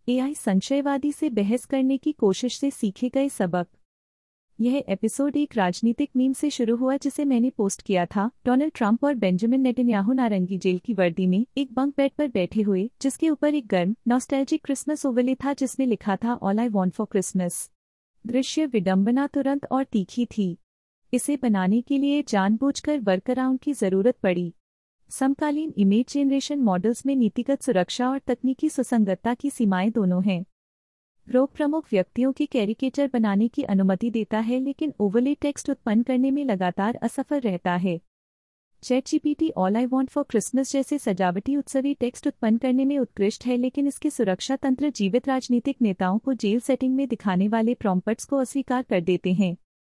AI संशयवादी से बहस करने की कोशिश से सीखे गए सबक। यह एपिसोड एक राजनीतिक मीम से शुरू हुआ जिसे मैंने पोस्ट किया था। डोनाल्ड ट्रंप और बेंजामिन नेतन्याहू नारंगी जेल की वर्दी में एक बंक बेड पर बैठे हुए, जिसके ऊपर एक गर्म नॉस्टैल्जिक क्रिसमस ओवरले था जिसमें लिखा था all I want for Christmas. दृश्य विडंबना तुरंत और तीखी थी। इसे बनाने के लिए जानबूझकर वर्कअराउंड की जरूरत पड़ी। समकालीन इमेज जनरेशन मॉडल्स में नीतिगत सुरक्षा और तकनीकी सुसंगतता की सीमाएं दोनों हैं। प्रो प्रमुख व्यक्तियों की कैरिकेचर बनाने की अनुमति देता है, लेकिन ओवरले टेक्स्ट उत्पन्न करने में लगातार असफल रहता है। ChatGPT all I want for Christmas जैसे सजावटी उत्सवी टेक्स्ट उत्पन्न करने में उत्कृष्ट है, लेकिन इसके सुरक्षा तंत्र जीवित राजनीतिक नेताओं को जेल सेटिंग में दिखाने वाले प्रॉम्प्ट्स को अस्वीकार कर देते हैं।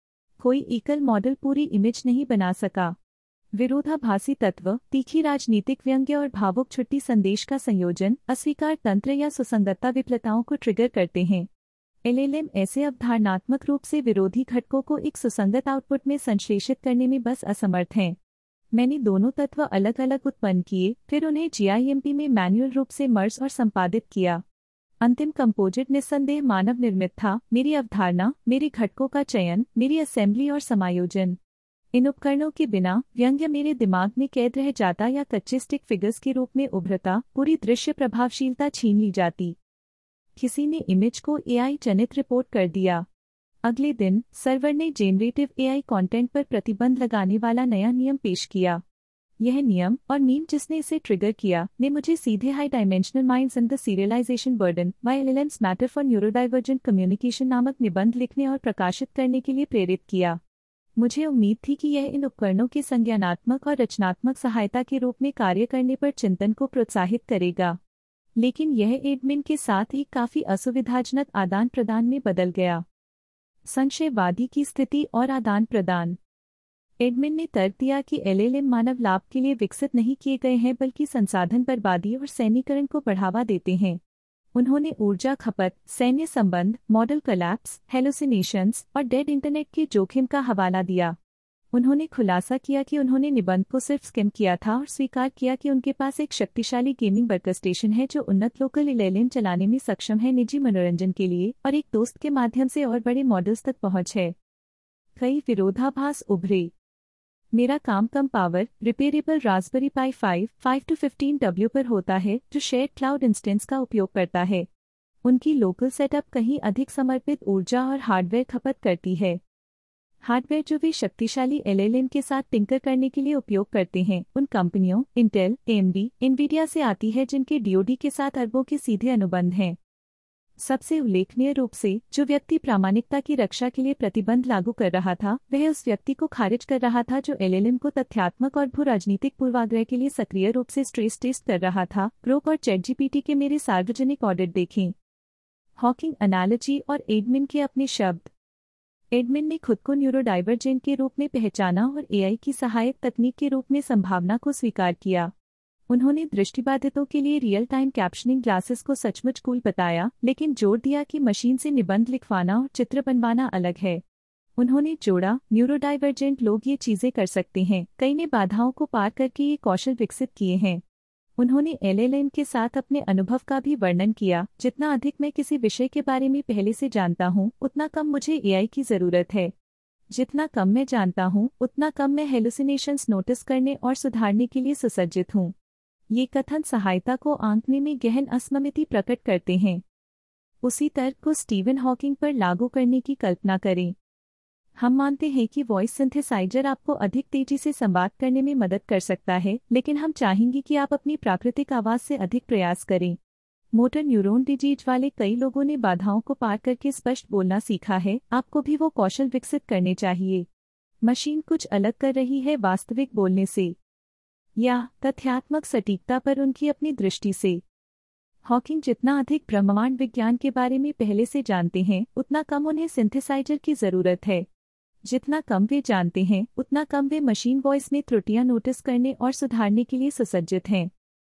कोई एकल मॉडल पूरी इमेज नहीं बना सका। विरोधाभासी तत्व, तीखी राजनीतिक व्यंग्य और भावुक छुट्टी संदेश का संयोजन अस्वीकार तंत्र या सुसंगतता विफलताओं को ट्रिगर करते हैं। एलएलएम ऐसे अवधारणात्मक रूप से विरोधी घटकों को एक सुसंगत आउटपुट में संश्लेषित करने में बस असमर्थ हैं। मैंने दोनों तत्व अलग अलग उत्पन्न किए, फिर उन्हें जीआईएमपी में मैन्युअल रूप से मर्ज और संपादित किया। अंतिम कंपोजिट निस्संदेह मानव निर्मित था। मेरी अवधारणा, मेरे घटकों का चयन, मेरी असेंबली और समायोजन। इन उपकरणों के बिना व्यंग्य मेरे दिमाग में कैद रह जाता या कच्चे स्टिक फिगर्स के रूप में उभरता, पूरी दृश्य प्रभावशीलता छीन ली जाती। किसी ने इमेज को एआई जनित रिपोर्ट कर दिया। अगले दिन सर्वर ने जेनरेटिव एआई कंटेंट पर प्रतिबंध लगाने वाला नया नियम पेश किया। यह नियम और मीम जिसने इसे ट्रिगर किया ने मुझे सीधे high dimensional minds and the serialisation burden why LLMs matter for neurodivergent communication नामक निबंध लिखने और प्रकाशित करने के लिए प्रेरित किया। मुझे उम्मीद थी कि यह इन उपकरणों के संज्ञानात्मक और रचनात्मक सहायता के रूप में कार्य करने पर चिंतन को प्रोत्साहित करेगा, लेकिन यह एडमिन के साथ एक काफी असुविधाजनक आदान प्रदान में बदल गया। संशयवादी की स्थिति और आदान प्रदान। एडमिन ने तर्क दिया कि एलएलएम मानव लाभ के लिए विकसित नहीं किए गए हैं, बल्कि संसाधन बर्बादी और सैन्यीकरण को बढ़ावा देते हैं। उन्होंने ऊर्जा खपत, सैन्य संबंध, मॉडल कोलैप्स, हेलुसिनेशंस और डेड इंटरनेट के जोखिम का हवाला दिया। उन्होंने खुलासा किया कि उन्होंने निबंध को सिर्फ स्किम किया था और स्वीकार किया कि उनके पास एक शक्तिशाली गेमिंग वर्कस्टेशन है जो उन्नत लोकल एलएलएम चलाने में सक्षम है, निजी मनोरंजन के लिए, और एक दोस्त के माध्यम से और बड़े मॉडल्स तक पहुंच है। कई विरोधाभास उभरे। मेरा काम कम power, repairable Raspberry Pi 5 to 15W पर होता है, जो शेयर्ड क्लाउड इंस्टेंस का उपयोग करता है। उनकी लोकल सेटअप कहीं अधिक समर्पित ऊर्जा और हार्डवेयर खपत करती है। हार्डवेयर जो वे शक्तिशाली एलएलएम के साथ टिंकर करने के लिए उपयोग करते हैं, उन कंपनियों इंटेल, एएमडी, इनवीडिया से आती है जिनके डीओडी के साथ अरबों के सीधे अनुबंध हैं। सबसे उल्लेखनीय रूप से जो व्यक्ति प्रामाणिकता की रक्षा के लिए प्रतिबंध लागू कर रहा था, वह उस व्यक्ति को खारिज कर रहा था जो एलएलएम को तथ्यात्मक और भू राजनीतिक पूर्वाग्रह के लिए सक्रिय रूप से स्ट्रेस टेस्ट कर रहा था। ग्रोक और चैटजीपीटी के मेरे सार्वजनिक ऑडिट देखें। हॉकिंग एनालॉजी और एडमिन के अपने शब्द। एडमिन ने खुद को न्यूरोडाइवर्जेंट के रूप में पहचाना और एआई की सहायक तकनीक के रूप में संभावना को स्वीकार किया। उन्होंने दृष्टिबाधितों के लिए रियल टाइम कैप्शनिंग ग्लासेस को सचमुच कूल बताया, लेकिन जोर दिया कि मशीन से निबंध लिखवाना और चित्र बनवाना अलग है। उन्होंने जोड़ा, न्यूरोडाइवर्जेंट लोग ये चीजें कर सकते हैं, कई ने बाधाओं को पार करके ये कौशल विकसित किए हैं। उन्होंने एलएलएम के साथ अपने अनुभव का भी वर्णन किया। जितना अधिक मैं किसी विषय के बारे में पहले से जानता हूँ, उतना कम मुझे एआई की जरूरत है। जितना कम मैं जानता हूँ, उतना कम मैं हेलुसिनेशंस नोटिस करने और सुधारने के लिए सुसज्जित हूँ। ये कथन सहायता को आंकने में गहन असममिति प्रकट करते हैं। उसी तर्क को स्टीवन हॉकिंग पर लागू करने की कल्पना करें। हम मानते हैं कि वॉइस सिंथेसाइजर आपको अधिक तेजी से संवाद करने में मदद कर सकता है, लेकिन हम चाहेंगे कि आप अपनी प्राकृतिक आवाज से अधिक प्रयास करें। मोटर न्यूरॉन डिजीज वाले कई लोगों ने बाधाओं को पार करके स्पष्ट बोलना सीखा है। आपको भी वो कौशल विकसित करने चाहिए। मशीन कुछ अलग कर रही है वास्तविक बोलने से या तथ्यात्मक सटीकता पर उनकी अपनी दृष्टि से। हॉकिंग जितना अधिक ब्रह्मांड विज्ञान के बारे में पहले से जानते हैं, उतना कम उन्हें सिंथेसाइजर की जरूरत है। जितना कम वे जानते हैं, उतना कम वे मशीन वॉइस में त्रुटियां नोटिस करने और सुधारने के लिए सुसज्जित हैं।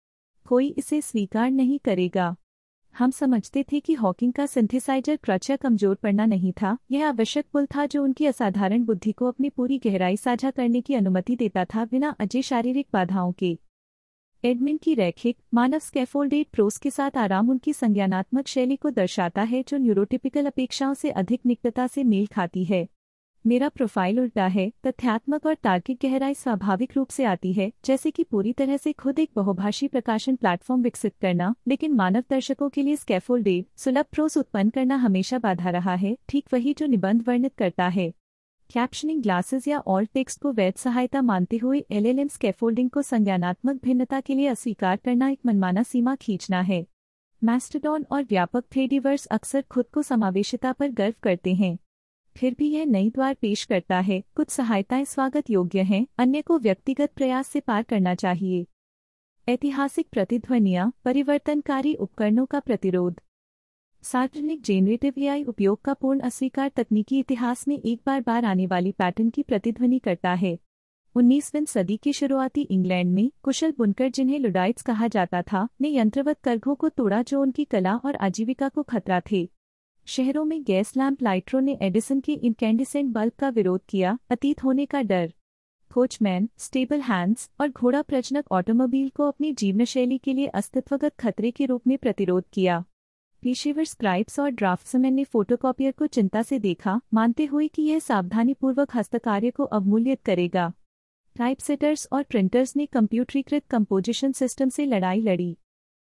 कोई इसे स्वीकार नहीं करेगा। हम समझते थे कि हॉकिंग का सिंथेसाइजर क्रच या कमजोर पड़ना नहीं था, यह आवश्यक पुल था जो उनकी असाधारण बुद्धि को अपनी पूरी गहराई साझा करने की अनुमति देता था, बिना अजय शारीरिक बाधाओं के। एडमिन की रैखिक मानव स्कैफोल्डेड प्रोस के साथ आराम उनकी संज्ञानात्मक शैली को दर्शाता है जो न्यूरोटिपिकल अपेक्षाओं से अधिक निकटता से मेल खाती है। मेरा प्रोफाइल उल्टा है। तथ्यात्मक और तार्किक गहराई स्वाभाविक रूप से आती है, जैसे कि पूरी तरह से खुद एक बहुभाषी प्रकाशन प्लेटफॉर्म विकसित करना, लेकिन मानव दर्शकों के लिए स्कैफोल्डेड सुलभ प्रोस उत्पन्न करना हमेशा बाधा रहा है, ठीक वही जो निबंध वर्णित करता है। कैप्शनिंग ग्लासेस या ऑल्ट टेक्स्ट को वैध सहायता मानते हुए एलएलएम स्कैफोल्डिंग को संज्ञानात्मक भिन्नता के लिए अस्वीकार करना एक मनमाना सीमा खींचना है। मैस्टोडॉन और व्यापक थ्रेडिवर्स अक्सर खुद को समावेशिता पर गर्व करते हैं, फिर भी यह नई द्वार पेश करता है। कुछ सहायताएं स्वागत योग्य हैं, अन्य को व्यक्तिगत प्रयास से पार करना चाहिए। ऐतिहासिक प्रतिध्वनियां, परिवर्तनकारी उपकरणों का प्रतिरोध। सार्वजनिक जेनरेटिव एआई उपयोग का पूर्ण अस्वीकार तकनीकी इतिहास में एक बार आने वाली पैटर्न की प्रतिध्वनि करता है। 19वीं सदी के शुरुआती इंग्लैंड में कुशल बुनकर, जिन्हें लुडाइट्स कहा जाता था, ने यंत्रवत करघों को तोड़ा जो उनकी कला और आजीविका को खतरा थे। शहरों में गैस लैंप लाइटरों ने एडिसन के इनकैंडिसेंट बल्ब का विरोध किया। अतीत होने का डर। कोचमैन, स्टेबल हैंड्स और घोड़ा प्रजनक ऑटोमोबाइल को अपनी जीवनशैली के लिए अस्तित्वगत खतरे के रूप में प्रतिरोध किया। पेशेवर स्क्राइब्स और ड्राफ्ट्समैन ने फोटोकॉपियर को चिंता से देखा, मानते हुए कि यह सावधानीपूर्वक हस्तकार्य को अवमूल्यित करेगा। टाइपसेटर्स और प्रिंटर्स ने कंप्यूटरीकृत कंपोजिशन सिस्टम से लड़ाई लड़ी।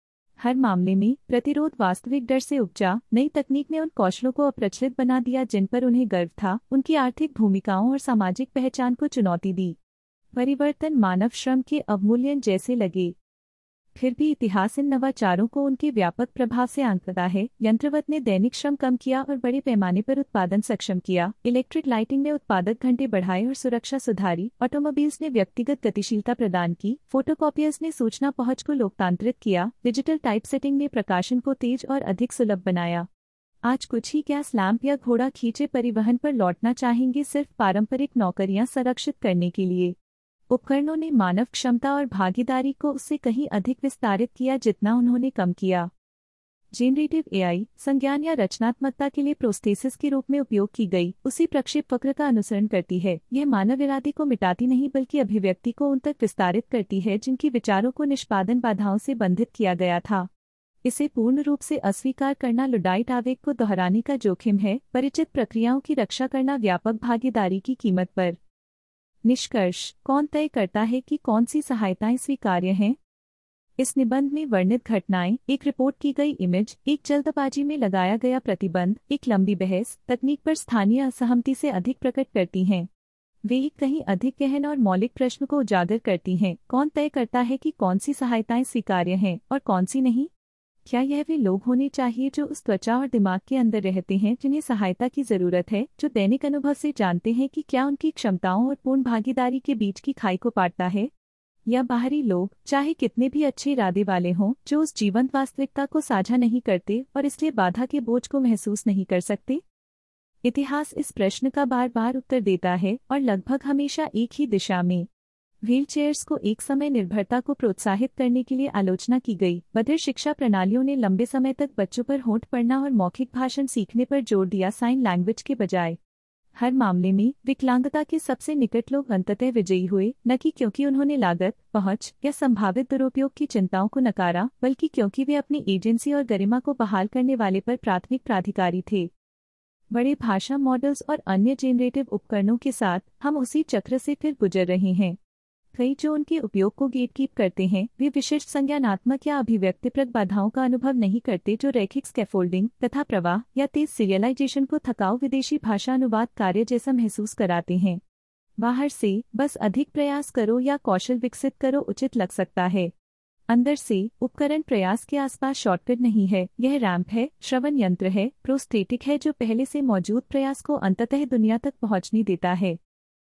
हर मामले में प्रतिरोध वास्तविक डर से उपजा। नई तकनीक ने उन कौशलों को अप्रचलित बना दिया जिन पर उन्हें गर्व था, उनकी आर्थिक भूमिकाओं और सामाजिक पहचान को चुनौती दी। परिवर्तन मानव श्रम के अवमूल्यन जैसे लगे, फिर भी इतिहास इन नवाचारों को उनके व्यापक प्रभाव से आंकता है। यंत्रवत ने दैनिक श्रम कम किया और बड़े पैमाने पर उत्पादन सक्षम किया। इलेक्ट्रिक लाइटिंग ने उत्पादक घंटे बढ़ाए और सुरक्षा सुधारी। ऑटोमोबाइल्स ने व्यक्तिगत गतिशीलता प्रदान की। फोटोकॉपियर्स ने सूचना पहुंच को लोकतांत्रिक किया। डिजिटल टाइपसेटिंग ने प्रकाशन को तेज और अधिक सुलभ बनाया। आज कुछ ही गैस लैंप या घोड़ा खींचे परिवहन पर लौटना चाहेंगे, सिर्फ पारंपरिक नौकरियां संरक्षित करने के लिए। उपकरणों ने मानव क्षमता और भागीदारी को उससे कहीं अधिक विस्तारित किया जितना उन्होंने कम किया। जेनरेटिव एआई संज्ञान या रचनात्मकता के लिए प्रोस्थेसिस के रूप में उपयोग की गई उसी प्रक्षेपवक्र का अनुसरण करती है। यह मानव इरादे को मिटाती नहीं बल्कि अभिव्यक्ति को उन तक विस्तारित करती है जिनकी विचारों को निष्पादन बाधाओं से बंधित किया गया था। इसे पूर्ण रूप से अस्वीकार करना लुडाइट आवेग को दोहराने का जोखिम है। परिचित प्रक्रियाओं की रक्षा करना व्यापक भागीदारी की कीमत पर। निष्कर्ष, कौन तय करता है कि कौन सी सहायताएं स्वीकार्य हैं? इस निबंध में वर्णित घटनाएं, एक रिपोर्ट की गई इमेज, एक जल्दबाजी में लगाया गया प्रतिबंध, एक लंबी बहस, तकनीक पर स्थानीय असहमति से अधिक प्रकट करती हैं। वे एक कहीं अधिक गहन और मौलिक प्रश्न को उजागर करती हैं। कौन तय करता है कि कौन सी सहायताएं स्वीकार्य हैं और कौन सी नहीं? क्या यह वे लोग होने चाहिए जो उस त्वचा और दिमाग के अंदर रहते हैं जिन्हें सहायता की जरूरत है, जो दैनिक अनुभव से जानते हैं कि क्या उनकी क्षमताओं और पूर्ण भागीदारी के बीच की खाई को पाटता है? या बाहरी लोग, चाहे कितने भी अच्छे इरादे वाले हों, जो उस जीवंत वास्तविकता को साझा नहीं करते और इसलिए बाधा के बोझ को महसूस नहीं कर सकते? इतिहास इस प्रश्न का बार बार उत्तर देता है और लगभग हमेशा एक ही दिशा में। व्हीलचेयर्स को एक समय निर्भरता को प्रोत्साहित करने के लिए आलोचना की गई। बधिर शिक्षा प्रणालियों ने लंबे समय तक बच्चों पर होंठ पढ़ना और मौखिक भाषण सीखने पर जोर दिया, साइन लैंग्वेज के बजाय। हर मामले में विकलांगता के सबसे निकट लोग अंततः विजयी हुए, न कि क्योंकि उन्होंने लागत, पहुंच या संभावित दुरुपयोग की चिंताओं को नकारा, बल्कि क्योंकि वे अपनी एजेंसी और गरिमा को बहाल करने वाले पर प्राथमिक प्राधिकारी थे। बड़े भाषा मॉडल्स और अन्य जेनरेटिव उपकरणों के साथ हम उसी चक्र से फिर गुजर रहे हैं। कई जो उनके उपयोग को गेटकीप करते हैं, वे विशिष्ट संज्ञानात्मक या अभिव्यक्तिप्रद बाधाओं का अनुभव नहीं करते जो रैखिक स्कैफोल्डिंग तथा प्रवाह या तेज सीरियलाइजेशन को थकाऊ विदेशी भाषा अनुवाद कार्य जैसा महसूस कराते हैं। बाहर से बस अधिक प्रयास करो या कौशल विकसित करो उचित लग सकता है। अंदर से उपकरण प्रयास के आसपास शॉर्टकट नहीं है। यह रैंप है, श्रवण यंत्र है, प्रोस्थेटिक है जो पहले से मौजूद प्रयास को अंततः दुनिया तक पहुंचने देता है।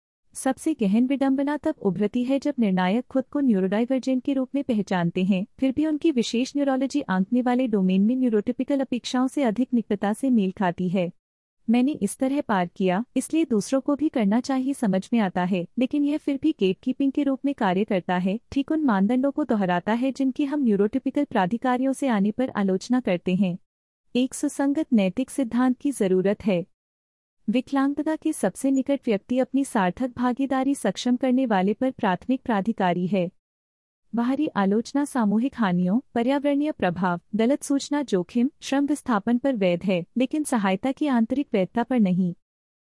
सबसे गहन विडंबना तब उभरती है जब निर्णायक खुद को न्यूरोडाइवर्जेंट के रूप में पहचानते हैं, फिर भी उनकी विशेष न्यूरोलॉजी आंकने वाले डोमेन में न्यूरोटिपिकल अपेक्षाओं से अधिक निकटता से मेल खाती है। मैंने इस तरह पार किया, इसलिए दूसरों को भी करना चाहिए समझ में आता है, लेकिन यह फिर भी गेटकीपिंग के रूप में कार्य करता है, ठीक उन मानदंडों को दोहराता है जिनकी हम न्यूरोटिपिकल प्राधिकारियों से आने पर आलोचना करते हैं। एक सुसंगत नैतिक सिद्धांत की जरूरत है। विकलांगता के सबसे निकट व्यक्ति अपनी सार्थक भागीदारी सक्षम करने वाले पर प्राथमिक प्राधिकारी है। बाहरी आलोचना सामूहिक हानियों, पर्यावरणीय प्रभाव, गलत सूचना जोखिम, श्रम विस्थापन पर वैध है, लेकिन सहायता की आंतरिक वैधता पर नहीं।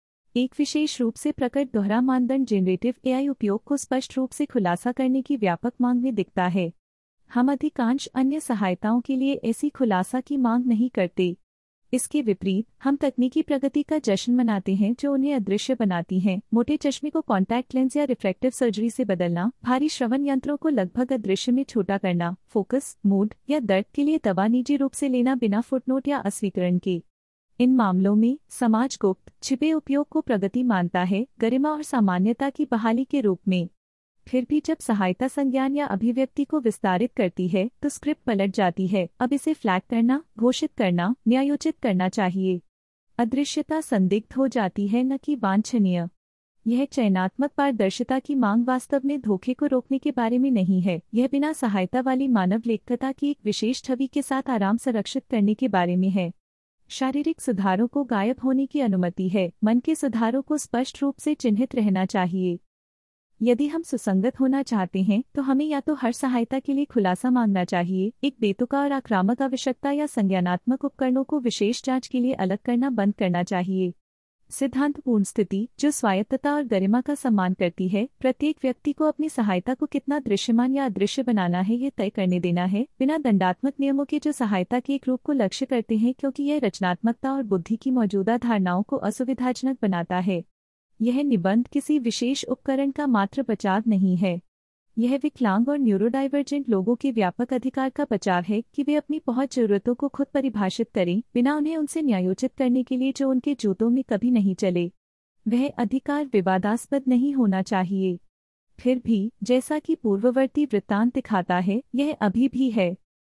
एक विशेष रूप से प्रकट दोहरा मानदंड जेनरेटिव एआई उपयोग को स्पष्ट रूप से खुलासा करने की व्यापक मांग में दिखता है। हम अधिकांश अन्य सहायताओं के लिए ऐसी खुलासा की मांग नहीं करते। इसके विपरीत हम तकनीकी प्रगति का जश्न मनाते हैं जो उन्हें अदृश्य बनाती है। मोटे चश्मे को कॉन्टैक्ट लेंस या रिफ्रैक्टिव सर्जरी से बदलना, भारी श्रवण यंत्रों को लगभग अदृश्य में छोटा करना, फोकस, मूड या दर्द के लिए दवा निजी रूप से लेना बिना फुटनोट या अस्वीकरण के। इन मामलों में समाज गुप्त छिपे उपयोग को प्रगति मानता है, गरिमा और सामान्यता की बहाली के रूप में। फिर भी जब सहायता संज्ञान या अभिव्यक्ति को विस्तारित करती है तो स्क्रिप्ट पलट जाती है। अब इसे फ्लैग करना, घोषित करना, न्यायोचित करना चाहिए। अदृश्यता संदिग्ध हो जाती है, न कि वांछनीय। यह चयनात्मक पारदर्शिता की मांग वास्तव में धोखे को रोकने के बारे में नहीं है। यह बिना सहायता वाली मानव लेखकता की एक विशेष छवि के साथ आराम संरक्षित करने के बारे में है। शारीरिक सुधारों को गायब होने की अनुमति है, मन के सुधारों को स्पष्ट रूप से चिन्हित रहना चाहिए। यदि हम सुसंगत होना चाहते हैं तो हमें या तो हर सहायता के लिए खुलासा मांगना चाहिए, एक बेतुका और आक्रामक आवश्यकता या संज्ञानात्मक उपकरणों को विशेष जांच के लिए अलग करना बंद करना चाहिए। सिद्धांतपूर्ण स्थिति जो स्वायत्तता और गरिमा का सम्मान करती है, प्रत्येक व्यक्ति को अपनी सहायता को कितना दृश्यमान या अदृश्य बनाना है यह तय करने देना है, बिना दंडात्मक नियमों के जो सहायता के एक रूप को लक्ष्य करते हैं, क्योंकि यह रचनात्मकता और बुद्धि की मौजूदा धारणाओं को असुविधाजनक बनाता है। यह निबंध किसी विशेष उपकरण का मात्र बचाव नहीं है। यह विकलांग और न्यूरोडाइवर्जेंट लोगों के व्यापक अधिकार का बचाव है कि वे अपनी पहुंच जरूरतों को खुद परिभाषित करें, बिना उन्हें उनसे न्यायोचित करने के लिए जो उनके जूतों में कभी नहीं चले। वह अधिकार विवादास्पद नहीं होना चाहिए। फिर भी, जैसा कि पूर्ववर्ती वृत्तांत दिखाता है, यह अभी भी है।